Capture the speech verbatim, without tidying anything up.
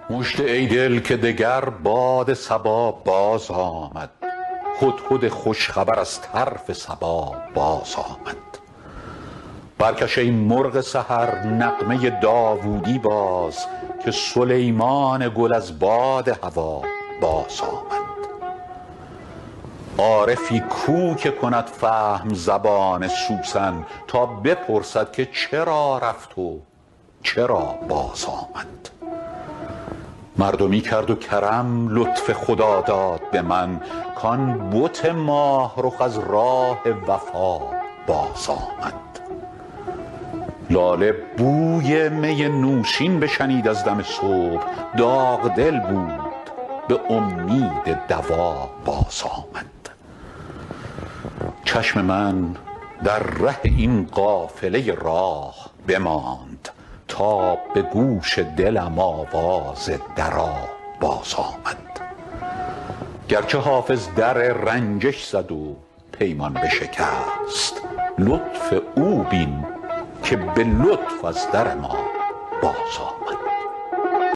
مژده ای دل که دگر باد صبا باز آمد، هدهد خوش خبر از طرف سبا باز آمد. برکش ای مرغ سحر نغمه داوودی باز، که سلیمان گل از باد هوا باز آمد. عارفی کو که کند فهم زبان سوسن، تا بپرسد که چرا رفت و چرا باز آمد. مردمی کرد و کرم لطف خدا داد به من، کان بت ماه رخ از راه وفا باز آمد. لاله بوی می نوشین بشنید از دم صبح، داغ دل بود به امید دوا باز آمد. چشم من در ره این قافله راه بماند، تا به گوش دلم آواز درا باز آمد. گرچه حافظ در رنجش زد و پیمان بشکست، لطف او بین که به لطف از در ما باز آمد.